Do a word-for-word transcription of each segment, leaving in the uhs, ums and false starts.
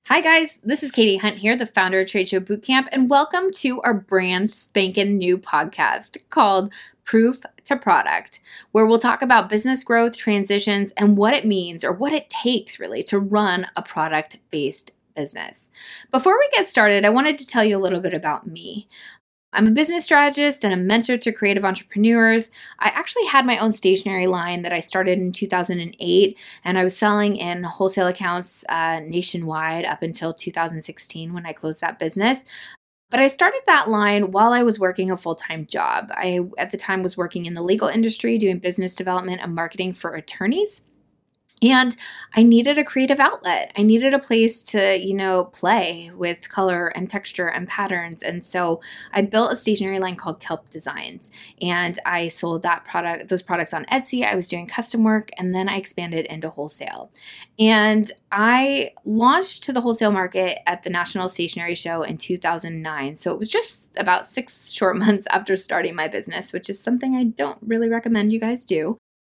Hi guys, this is Katie Hunt here, the founder of Trade Show Bootcamp, and welcome to our brand spanking new podcast called Proof to Product, where we'll talk about business growth, transitions, and what it means or what it takes really to run a product-based business. Before we get started, I wanted to tell you a little bit about me. I'm a business strategist and a mentor to creative entrepreneurs. I actually had my own stationery line that I started in two thousand eight, and I was selling in wholesale accounts uh, nationwide up until two thousand sixteen when I closed that business. But I started that line while I was working a full-time job. I, at the time, was working in the legal industry doing business development and marketing for attorneys. And I needed a creative outlet. I needed a place to, you know, play with color and texture and patterns. And so I built a stationery line called Kelp Designs. And I sold that product, those products on Etsy. I was doing custom work, and then I expanded into wholesale. And I launched to the wholesale market at the National Stationery Show in two thousand nine. So it was just about six short months after starting my business, which is something I don't really recommend you guys do.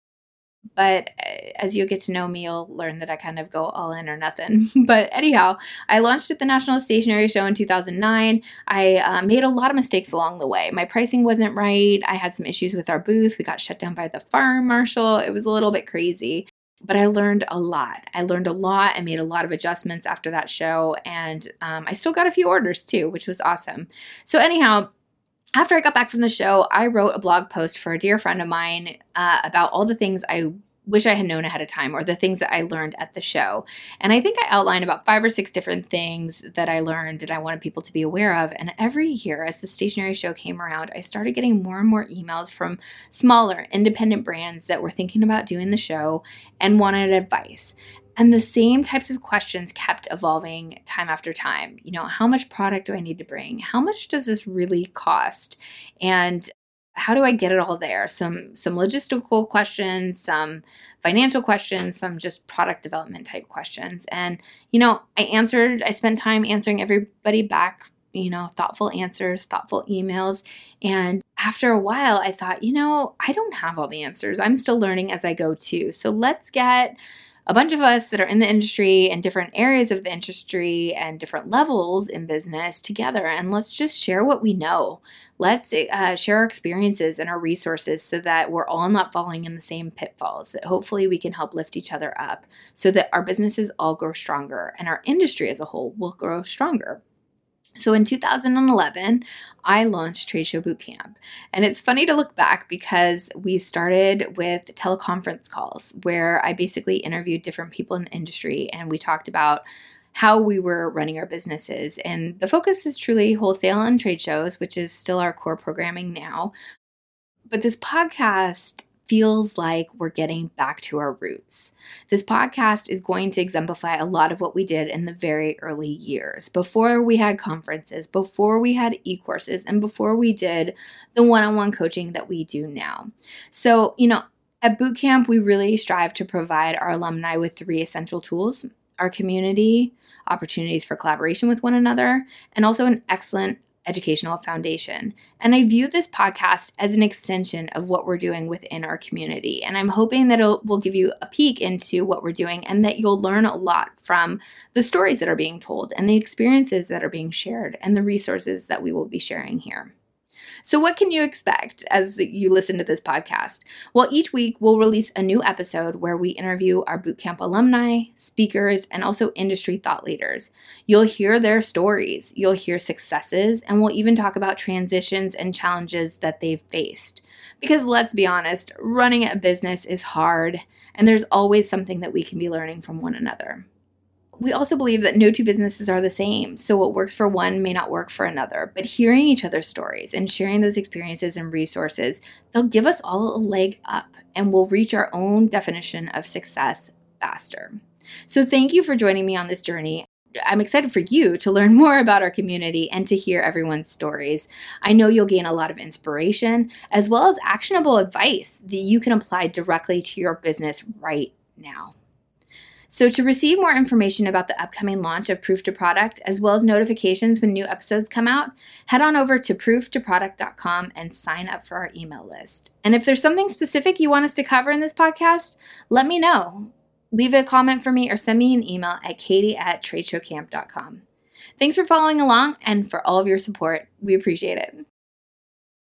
But as you get to know me, you'll learn that I kind of go all in or nothing. But anyhow, I launched at the National Stationery Show in two thousand nine. I uh, made a lot of mistakes along the way. My pricing wasn't right. I had some issues with our booth. We got shut down by the fire marshal. It was a little bit crazy. But I learned a lot. I learned a lot. I made a lot of adjustments after that show. And um, I still got a few orders too, which was awesome. So anyhow, after I got back from the show, I wrote a blog post for a dear friend of mine uh, about all the things I wish I had known ahead of time, or the things that I learned at the show. And I think I outlined about five or six different things that I learned that I wanted people to be aware of. And every year as the stationery show came around, I started getting more and more emails from smaller independent brands that were thinking about doing the show and wanted advice. And the same types of questions kept evolving time after time. You know, how much product do I need to bring? How much does this really cost? And how do I get it all there? Some some logistical questions, some financial questions, some just product development type questions. And, you know, I answered, I spent time answering everybody back, you know, thoughtful answers, thoughtful emails. And after a while, I thought, you know, I don't have all the answers. I'm still learning as I go too. So let's get a bunch of us that are in the industry and different areas of the industry and different levels in business together, and let's just share what we know. Let's uh, share our experiences and our resources so that we're all not falling in the same pitfalls, that hopefully we can help lift each other up so that our businesses all grow stronger and our industry as a whole will grow stronger. So in two thousand eleven, I launched Trade Show Bootcamp. And it's funny to look back because we started with teleconference calls where I basically interviewed different people in the industry and we talked about how we were running our businesses. And the focus is truly wholesale and trade shows, which is still our core programming now. But this podcast feels like we're getting back to our roots. This podcast is going to exemplify a lot of what we did in the very early years, before we had conferences, before we had e-courses, and before we did the one-on-one coaching that we do now. So, you know, at Bootcamp, we really strive to provide our alumni with three essential tools: our community, opportunities for collaboration with one another, and also an excellent educational foundation. And I view this podcast as an extension of what we're doing within our community. And I'm hoping that it will give you a peek into what we're doing and that you'll learn a lot from the stories that are being told and the experiences that are being shared and the resources that we will be sharing here. So what can you expect as you listen to this podcast? Well, each week we'll release a new episode where we interview our Bootcamp alumni, speakers, and also industry thought leaders. You'll hear their stories, you'll hear successes, and we'll even talk about transitions and challenges that they've faced. Because let's be honest, running a business is hard, and there's always something that we can be learning from one another. We also believe that no two businesses are the same, so what works for one may not work for another, but hearing each other's stories and sharing those experiences and resources, they'll give us all a leg up and we'll reach our own definition of success faster. So thank you for joining me on this journey. I'm excited for you to learn more about our community and to hear everyone's stories. I know you'll gain a lot of inspiration as well as actionable advice that you can apply directly to your business right now. So to receive more information about the upcoming launch of Proof to Product, as well as notifications when new episodes come out, head on over to proof to product dot com and sign up for our email list. And if there's something specific you want us to cover in this podcast, let me know. leave a comment for me or send me an email at katie at tradeshowcamp dot com. Thanks for following along and for all of your support. We appreciate it.